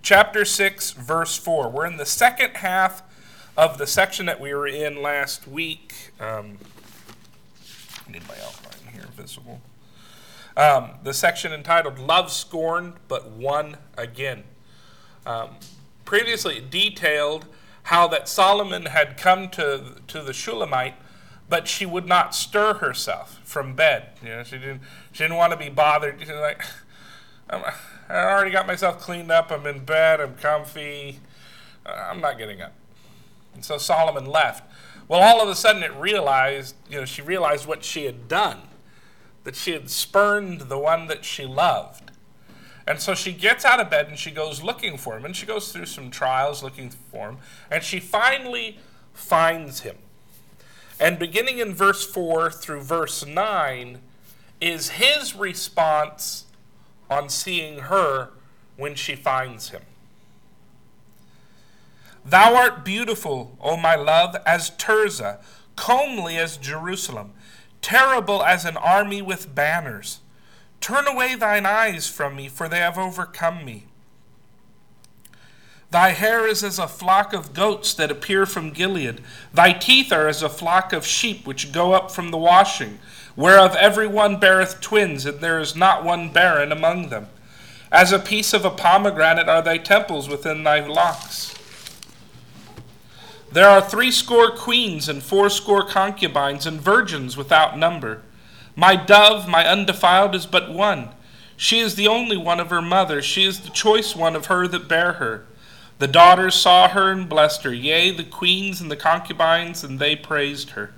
chapter 6, verse 4. We're in the second half of the section that we were in last week. I need my outline here visible. The section entitled Love Scorned But Won Again. Previously it detailed how that Solomon had come to the Shulamite, but she would not stir herself from bed. You know, she didn't want to be bothered. She's like, I already got myself cleaned up. I'm in bed. I'm comfy. I'm not getting up. And so Solomon left. Well, all of a sudden she realized what she had done, that she had spurned the one that she loved. And so she gets out of bed and she goes looking for him. And she goes through some trials looking for him. And she finally finds him. And beginning in verse 4 through verse 9 is his response on seeing her when she finds him. Thou art beautiful, O my love, as Tirzah, comely as Jerusalem, terrible as an army with banners. Turn away thine eyes from me, for they have overcome me. Thy hair is as a flock of goats that appear from Gilead. Thy teeth are as a flock of sheep which go up from the washing, whereof every one beareth twins, and there is not one barren among them. As a piece of a pomegranate are thy temples within thy locks. There are 80 queens and 80 concubines and virgins without number. My dove, my undefiled, is but one. She is the only one of her mother. She is the choice one of her that bare her. The daughters saw her and blessed her. Yea, the queens and the concubines, and they praised her.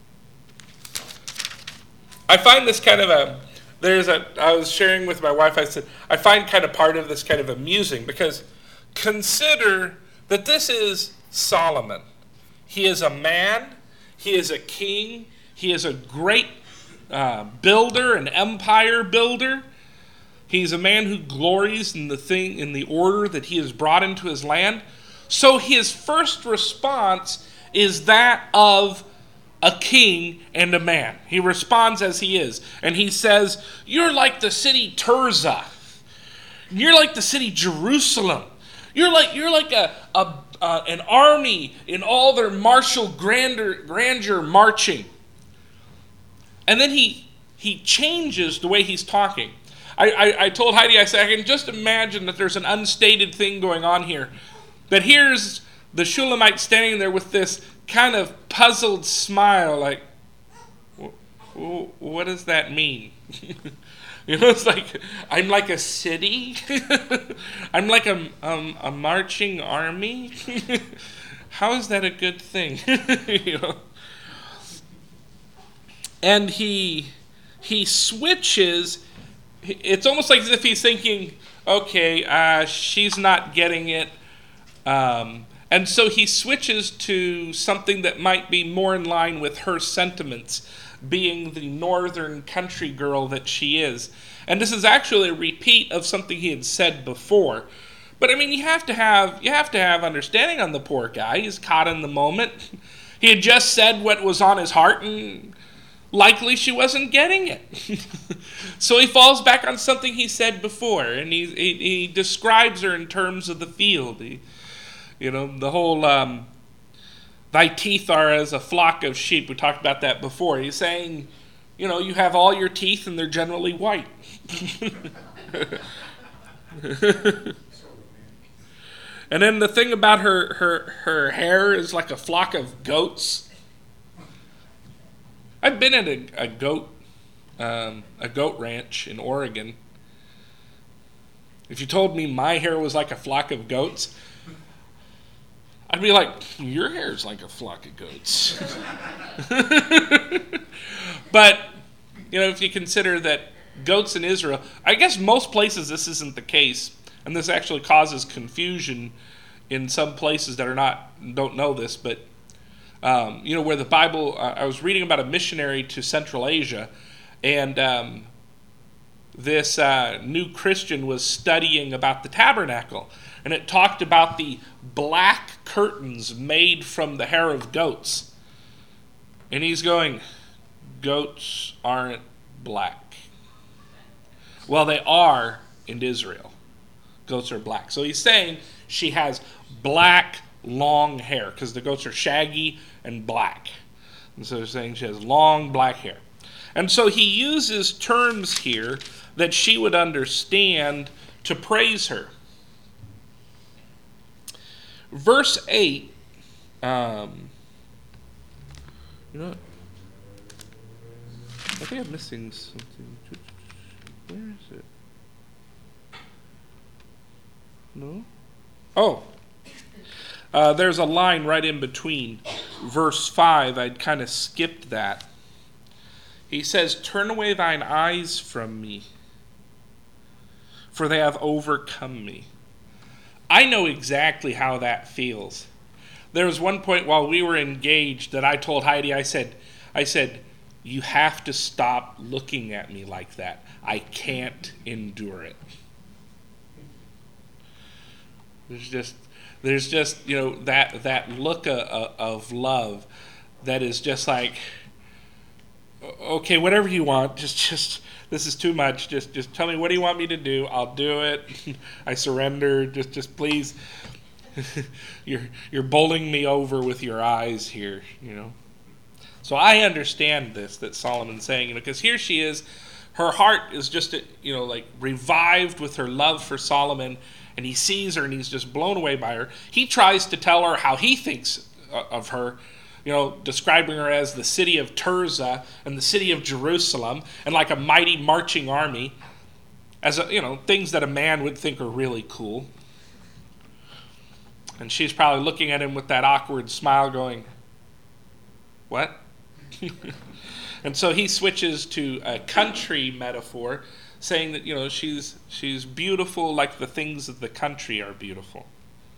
I find this kind of I was sharing with my wife, I said, I find kind of part of this kind of amusing, because consider that this is Solomon. He is a man, he is a king, he is a great builder, an empire builder. He's a man who glories in the order that he has brought into his land. So his first response is that of a king and a man. He responds as he is. And he says, you're like the city Tirzah. You're like the city Jerusalem. You're like an army in all their martial grandeur marching. And then he changes the way he's talking. I told Heidi, I said, I can just imagine that there's an unstated thing going on here. That here's the Shulamite standing there with this kind of puzzled smile, like, what does that mean? It's like, I'm like a city? I'm like a marching army? How is that a good thing? And he switches. It's almost like as if he's thinking, okay, she's not getting it. And so he switches to something that might be more in line with her sentiments, being the northern country girl that she is. And this is actually a repeat of something he had said before. But I mean, you have to have understanding on the poor guy. He's caught in the moment. He had just said what was on his heart, and likely she wasn't getting it. So he falls back on something he said before, and he describes her in terms of the field. The whole, thy teeth are as a flock of sheep. We talked about that before. He's saying, you have all your teeth and they're generally white. And then the thing about her hair is like a flock of goats. I've been at a goat ranch in Oregon. If you told me my hair was like a flock of goats, I'd be like, your hair's like a flock of goats. But, if you consider that goats in Israel, I guess most places this isn't the case, and this actually causes confusion in some places that don't know this, but, where the Bible, I was reading about a missionary to Central Asia, and this new Christian was studying about the tabernacle, and it talked about the black curtains made from the hair of goats. And he's going, goats aren't black. Well, they are in Israel. goats are black. So he's saying she has black, long hair, because the goats are shaggy and black. And so he's saying she has long, black hair. And so he uses terms here that she would understand to praise her. Verse 8, I think I'm missing something. Where is it? No? Oh. There's a line right in between. Verse 5, I'd kind of skipped that. He says, "Turn away thine eyes from me, for they have overcome me." I know exactly how that feels. There was one point while we were engaged that I told Heidi, I said, "You have to stop looking at me like that. I can't endure it." There's just that look of love that is just like, okay, whatever you want, just this is too much. Just tell me, what do you want me to do? I'll do it. I surrender. Just please. You're bowling me over with your eyes here, So I understand this, that Solomon's saying, because here she is, her heart is just, revived with her love for Solomon, and he sees her and he's just blown away by her. He tries to tell her how he thinks of her, describing her as the city of Tirzah and the city of Jerusalem, and like a mighty marching army, as things that a man would think are really cool. And she's probably looking at him with that awkward smile going, "What?" And so he switches to a country metaphor, saying that she's beautiful like the things of the country are beautiful.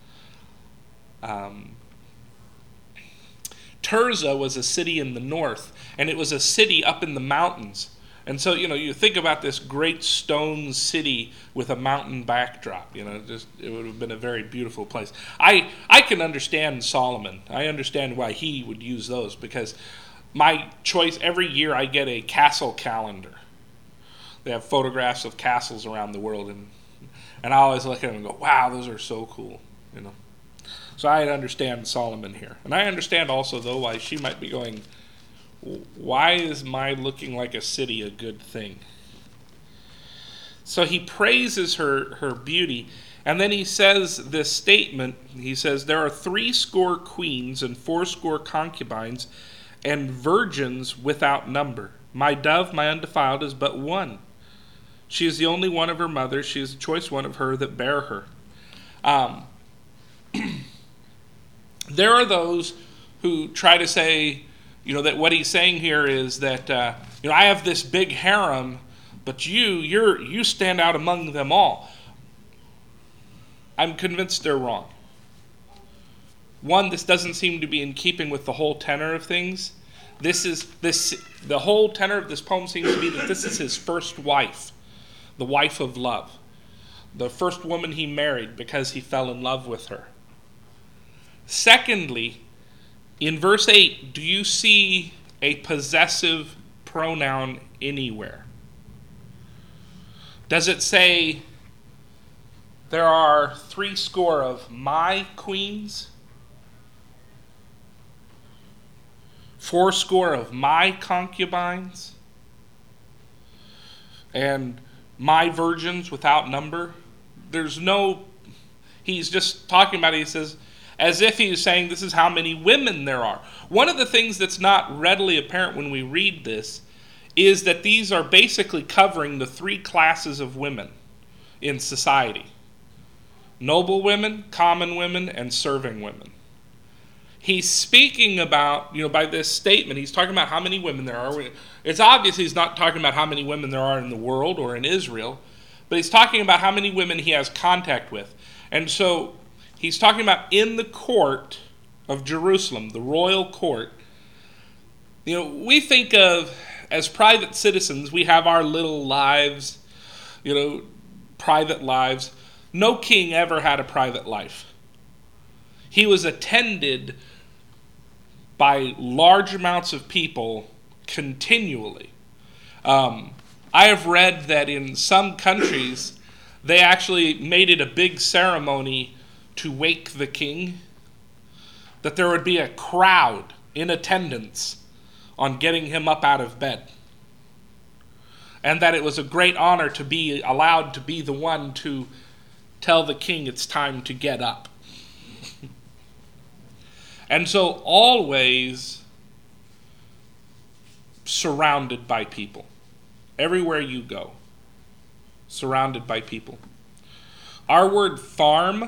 Tirzah was a city in the north, and it was a city up in the mountains. And so, you think about this great stone city with a mountain backdrop. It would have been a very beautiful place. I can understand Solomon. I understand why he would use those, because my choice, every year I get a castle calendar. They have photographs of castles around the world, and I always look at them and go, wow, those are so cool, So I understand Solomon here. And I understand also, though, why she might be going, why is my looking like a city a good thing? So he praises her beauty, and then he says this statement. He says, "There are 80 queens and 80 concubines, and virgins without number. My dove, my undefiled, is but one. She is the only one of her mother. She is the choice one of her that bare her." There are those who try to say, that what he's saying here is that, I have this big harem, but you stand out among them all. I'm convinced they're wrong. One, this doesn't seem to be in keeping with the whole tenor of things. The whole tenor of this poem seems to be that this is his first wife, the wife of love, the first woman he married because he fell in love with her. Secondly, in verse 8, do you see a possessive pronoun anywhere? Does it say, there are 80 of my queens, 80 of my concubines, and my virgins without number? He's just talking about it, he says, as if he's saying this is how many women there are. One of the things that's not readily apparent when we read this is that these are basically covering the 3 classes of women in society: noble women, common women, and serving women. He's speaking about, by this statement, he's talking about how many women there are. It's obvious he's not talking about how many women there are in the world or in Israel, but he's talking about how many women he has contact with. And so he's talking about in the court of Jerusalem, the royal court. We think of, as private citizens, we have our little lives, private lives. No king ever had a private life. He was attended by large amounts of people continually. I have read that in some countries, They actually made it a big ceremony to wake the king, that there would be a crowd in attendance on getting him up out of bed, and that it was a great honor to be allowed to be the one to tell the king it's time to get up. And so always surrounded by people. Everywhere you go, surrounded by people. Our word farm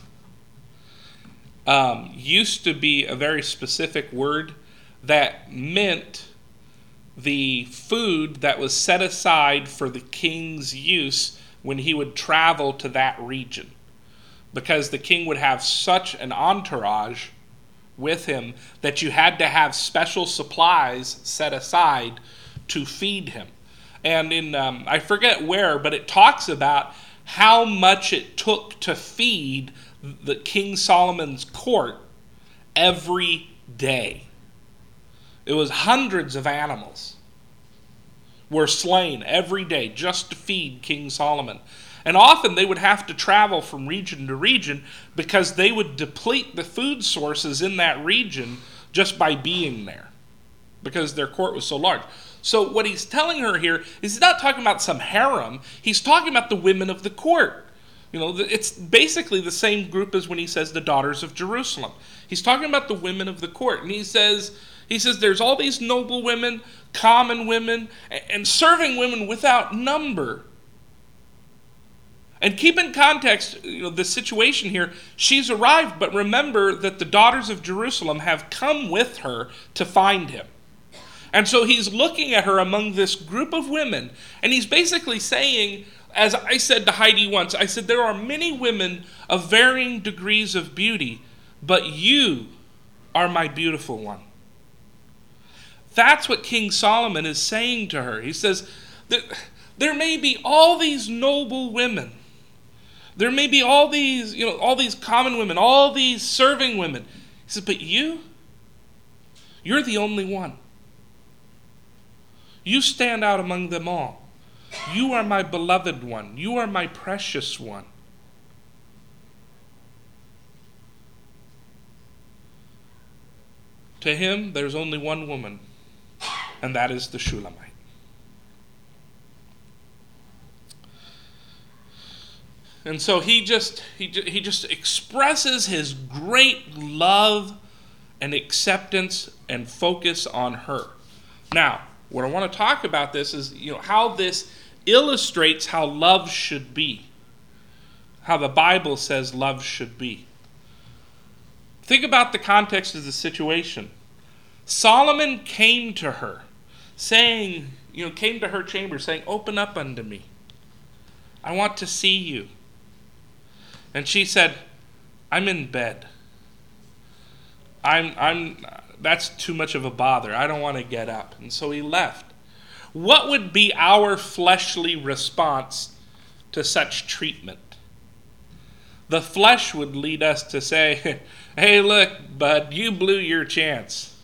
used to be a very specific word that meant the food that was set aside for the king's use when he would travel to that region. Because the king would have such an entourage with him that you had to have special supplies set aside to feed him. And in, I forget where, but it talks about how much it took to feed the King Solomon's court every day. It was hundreds of animals were slain every day just to feed King Solomon. And often they would have to travel from region to region because they would deplete the food sources in that region just by being there, because their court was so large. So what he's telling her here is he's not talking about some harem. He's talking about the women of the court. You know, it's basically the same group as when he says the daughters of Jerusalem. He's talking about the women of the court. And he says there's all these noble women, common women, and serving women without number. And keep in context, the situation here. She's arrived, but remember that the daughters of Jerusalem have come with her to find him. And so he's looking at her among this group of women, and he's basically saying, as I said to Heidi once, I said, there are many women of varying degrees of beauty, but you are my beautiful one. That's what King Solomon is saying to her. He says, there may be all these noble women. There may be all these common women, all these serving women. He says, but you're the only one. You stand out among them all. You are my beloved one. You are my precious one. To him, there's only one woman, and that is the Shulamite. And so he just expresses his great love and acceptance and focus on her. Now, what I want to talk about this is, how this illustrates how love should be. How the Bible says love should be. Think about the context of the situation. Solomon came to her, saying, came to her chamber saying, open up unto me. I want to see you. And she said, I'm in bed. That's too much of a bother. I don't want to get up. And so he left. What would be our fleshly response to such treatment? The flesh would lead us to say, hey, look, bud, you blew your chance.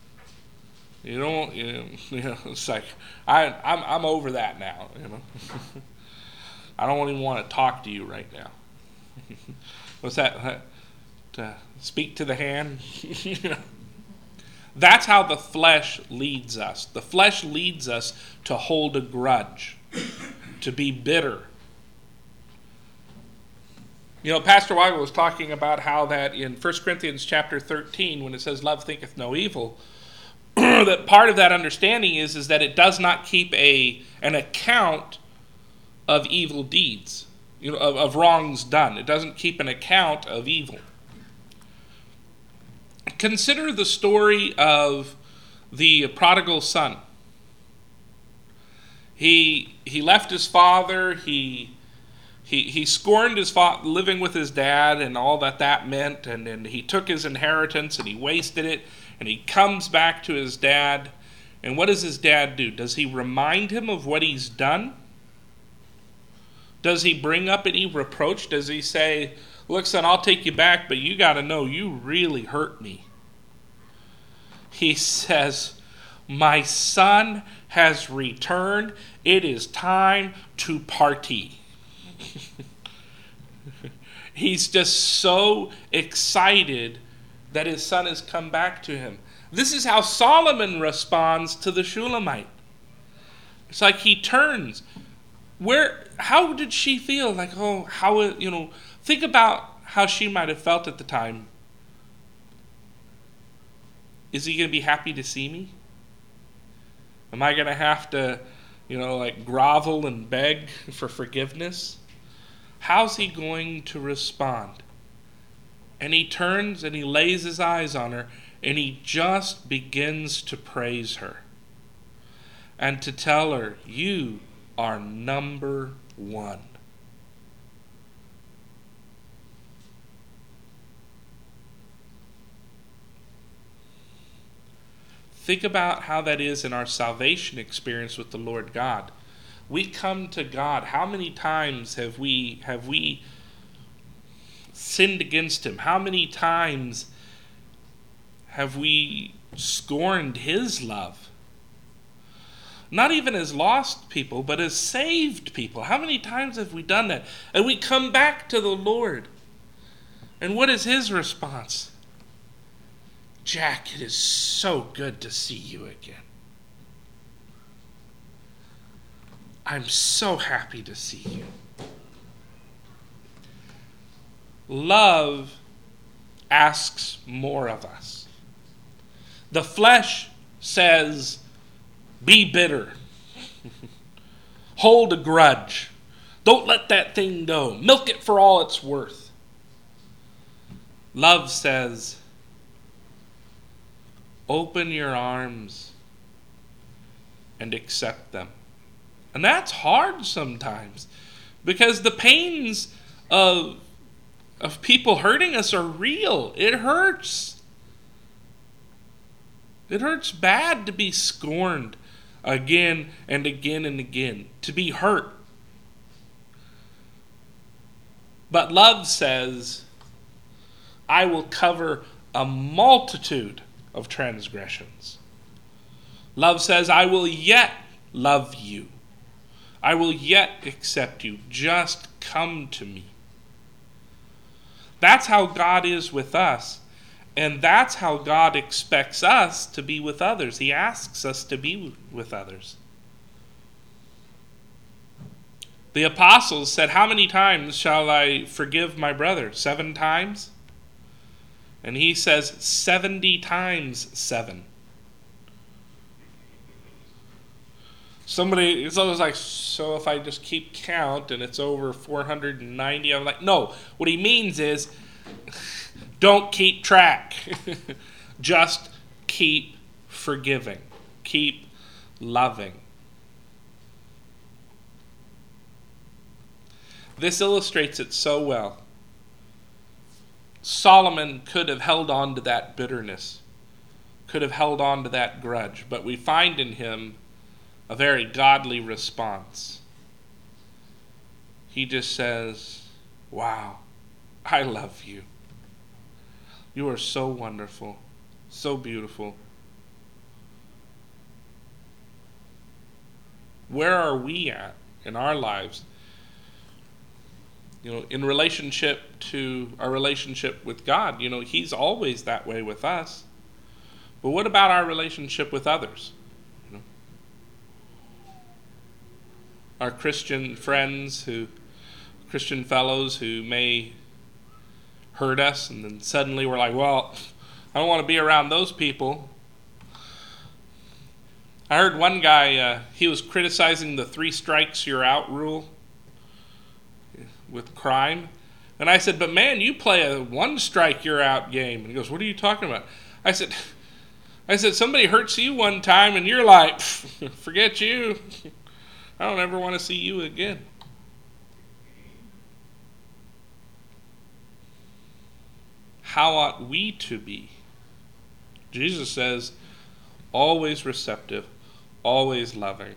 It's like, I'm over that now, I don't even want to talk to you right now. What's that? To speak to the hand? That's how the flesh leads us. The flesh leads us to hold a grudge, to be bitter. Pastor Weigel was talking about how that in 1 Corinthians chapter 13, when it says love thinketh no evil, that part of that understanding is that it does not keep an account of evil deeds, of wrongs done. It doesn't keep an account of evil. Consider the story of the prodigal son. He left his father. He scorned his father, living with his dad, and all that meant. And then he took his inheritance and he wasted it. And he comes back to his dad. And what does his dad do? Does he remind him of what he's done? Does he bring up any reproach? Does he say, look, son, I'll take you back, but you got to know you really hurt me? He says, my son has returned. It is time to party. He's just so excited that his son has come back to him. This is how Solomon responds to the Shulamite. It's like he turns. How did she feel? Like, think about how she might have felt at the time. Is he going to be happy to see me? Am I going to have to, grovel and beg for forgiveness? How's he going to respond? And he turns and he lays his eyes on her and he just begins to praise her and to tell her, you are number one. Think about how that is in our salvation experience with the Lord God. We come to God. How many times have we sinned against him? How many times have we scorned his love? Not even as lost people, but as saved people. How many times have we done that? And we come back to the Lord. And what is his response? Jack, it is so good to see you again. I'm so happy to see you. Love asks more of us. The flesh says, be bitter. Hold a grudge. Don't let that thing go. Milk it for all it's worth. Love says, open your arms and accept them. And that's hard sometimes because the pains of people hurting us are real. It hurts. It hurts bad to be scorned again and again and again, to be hurt. But love says, I will cover a multitude of transgressions. Love says, I will yet love you. I will yet accept you. Just come to me. That's how God is with us. And that's how God expects us to be with others. He asks us to be with others. The apostles said, how many times shall I forgive my brother? 7 times? And he says 70 times 7. It's always like, so if I just keep count and it's over 490, I'm like, no. What he means is, don't keep track. Just keep forgiving. Keep loving. This illustrates it so well. Solomon could have held on to that bitterness, could have held on to that grudge, but we find in him a very godly response. He just says, wow, I love you. You are so wonderful, so beautiful. Where are we at in our lives? In relationship to our relationship with God, he's always that way with us. But what about our relationship with others? Our Christian friends, Christian fellows who may hurt us, and then suddenly we're like, well, I don't want to be around those people. I heard one guy, he was criticizing the 3 strikes you're out rule with crime. And I said, but man, you play a 1 strike you're out game. And he goes, what are you talking about? I said, somebody hurts you one time and you're like, forget you. I don't ever want to see you again. How ought we to be? Jesus says, always receptive, always loving.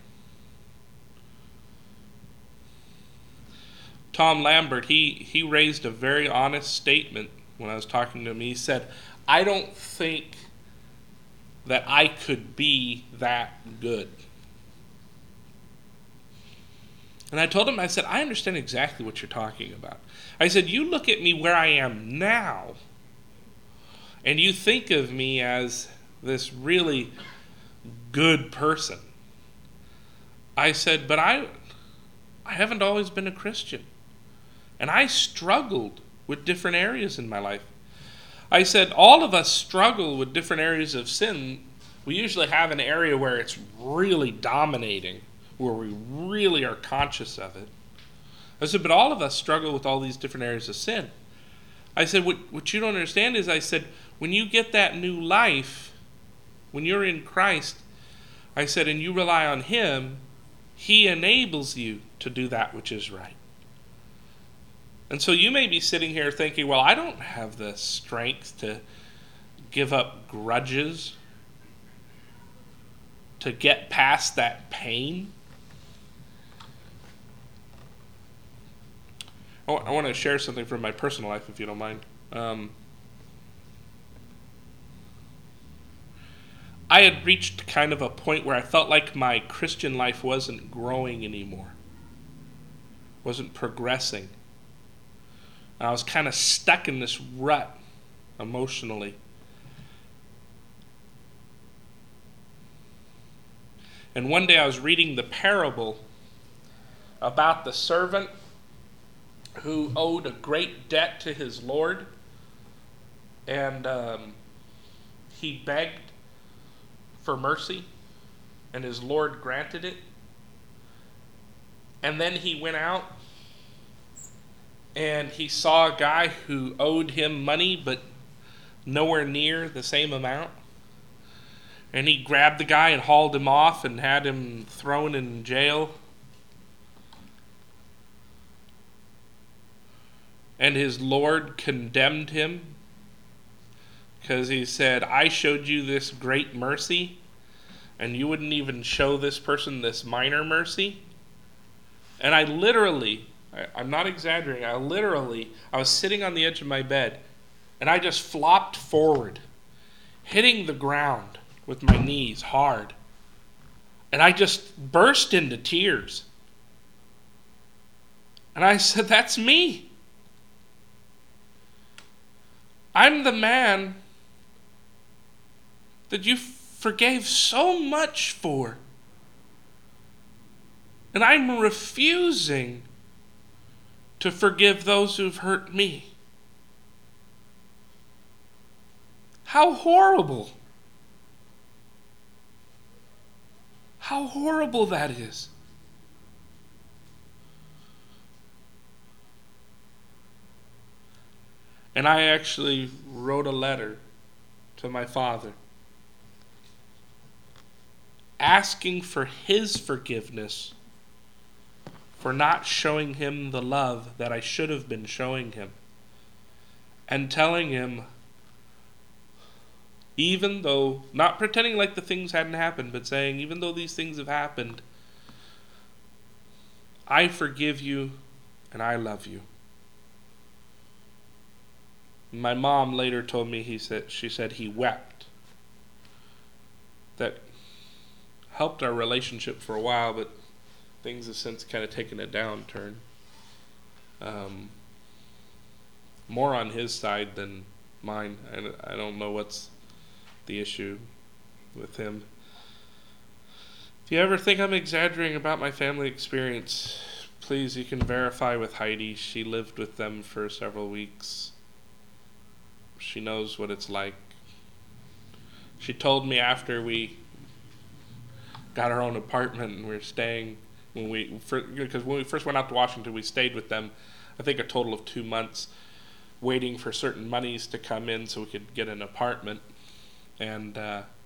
Tom Lambert, he raised a very honest statement when I was talking to him. He said, I don't think that I could be that good. And I told him, I said, I understand exactly what you're talking about. I said, you look at me where I am now, and you think of me as this really good person. I said, but I haven't always been a Christian. And I struggled with different areas in my life. I said, all of us struggle with different areas of sin. We usually have an area where it's really dominating, where we really are conscious of it. I said, but all of us struggle with all these different areas of sin. I said, what you don't understand is, I said, when you get that new life, when you're in Christ, I said, and you rely on Him, He enables you to do that which is right. And so you may be sitting here thinking, well, I don't have the strength to give up grudges, to get past that pain. I want to share something from my personal life, if you don't mind. I had reached kind of a point where I felt like my Christian life wasn't growing anymore, wasn't progressing. I was kind of stuck in this rut emotionally. And one day I was reading the parable about the servant who owed a great debt to his Lord, and he begged for mercy, and his Lord granted it. And then he went out and he saw a guy who owed him money but nowhere near the same amount. And he grabbed the guy and hauled him off and had him thrown in jail. And his Lord condemned him because he said, I showed you this great mercy, and you wouldn't even show this person this minor mercy. And I literally, I'm not exaggerating, I was sitting on the edge of my bed, and I just flopped forward, hitting the ground with my knees hard. And I just burst into tears. And I said, that's me. I'm the man that you forgave so much for. And I'm refusing to forgive those who've hurt me. How horrible. How horrible that is. And I actually wrote a letter to my father asking for his forgiveness for not showing him the love that I should have been showing him, and telling him, even though, not pretending like the things hadn't happened, but saying, even though these things have happened, I forgive you and I love you. My mom later told me, she said he wept. That helped our relationship for a while, but things have since kind of taken a downturn. More on his side than mine. I don't know what's the issue with him. If you ever think I'm exaggerating about my family experience, please, you can verify with Heidi. She lived with them for several weeks. She knows what it's like. She told me after we got our own apartment and we were staying, because when we first went out to Washington, we stayed with them, I think a total of 2 months, waiting for certain monies to come in so we could get an apartment. And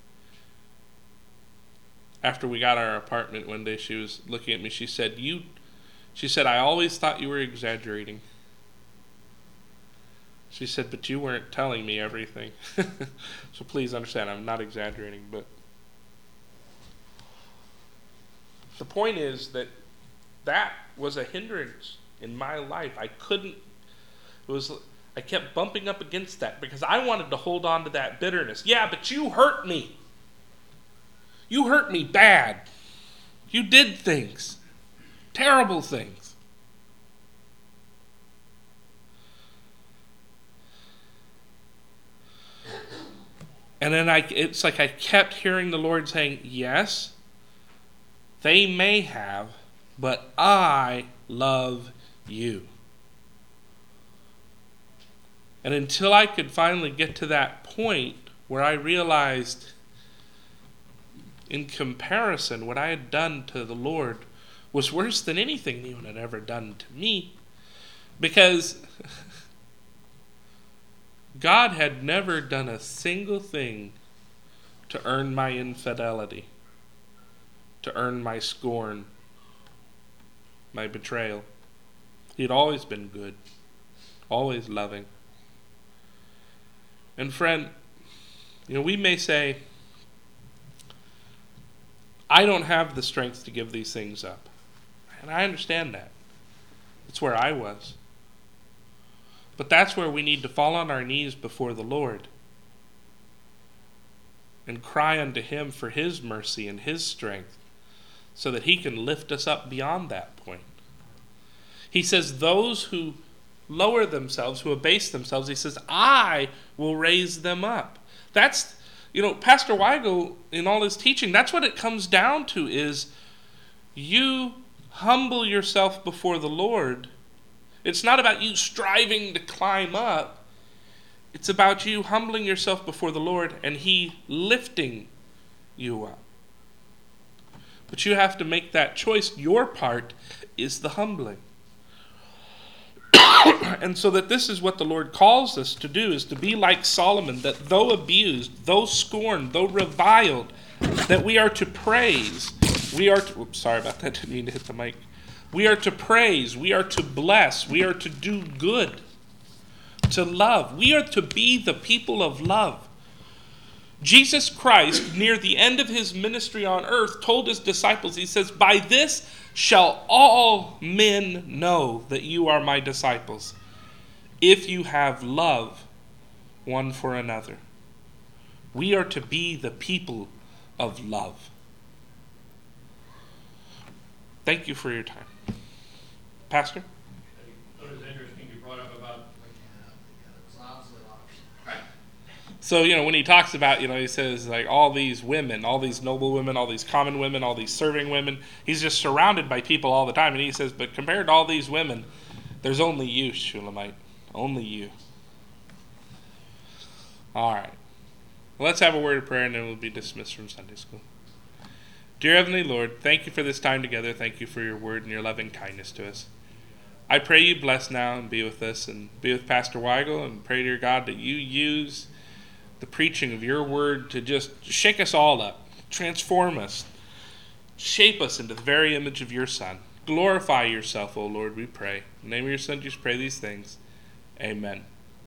after we got our apartment one day, she was looking at me. She said, I always thought you were exaggerating. She said, but you weren't telling me everything. So please understand, I'm not exaggerating. But the point is that was a hindrance in my life. I kept bumping up against that because I wanted to hold on to that bitterness. Yeah, but you hurt me. You hurt me bad. You did things. Terrible things. And then it's like I kept hearing the Lord saying, yes, they may have, but I love you. And until I could finally get to that point where I realized, in comparison, what I had done to the Lord was worse than anything anyone had ever done to me. Because God had never done a single thing to earn my infidelity, to earn my scorn, my betrayal. He had always been good, always loving. And friend, we may say, I don't have the strength to give these things up. And I understand that. It's where I was. But that's where we need to fall on our knees before the Lord and cry unto Him for His mercy and His strength so that He can lift us up beyond that point. He says, those who lower themselves, who abase themselves, He says, I will raise them up. That's, Pastor Weigel, in all his teaching, that's what it comes down to is you humble yourself before the Lord. It's not about you striving to climb up. It's about you humbling yourself before the Lord and He lifting you up. But you have to make that choice. Your part is the humbling. And so that this is what the Lord calls us to do, is to be like Solomon, that though abused, though scorned, though reviled, that we are to praise. We are to, sorry about that, didn't mean to hit the mic. We are to praise, we are to bless, we are to do good, to love. We are to be the people of love. Jesus Christ, near the end of His ministry on earth, told His disciples, He says, by this shall all men know that you are my disciples, if you have love one for another. We are to be the people of love. Thank you for your time. Pastor? It was interesting you brought up about So, when he talks about, he says, like, all these women, all these noble women, all these common women, all these serving women, he's just surrounded by people all the time. And he says, but compared to all these women, there's only you, Shulamite. Only you. All right. Well, let's have a word of prayer, and then we'll be dismissed from Sunday school. Dear Heavenly Lord, thank you for this time together. Thank you for your word and your loving kindness to us. I pray you bless now and be with us and be with Pastor Weigel, and pray, dear God, that you use the preaching of your word to just shake us all up, transform us, shape us into the very image of your Son. Glorify yourself, O Lord, we pray. In the name of your Son, just pray these things. Amen.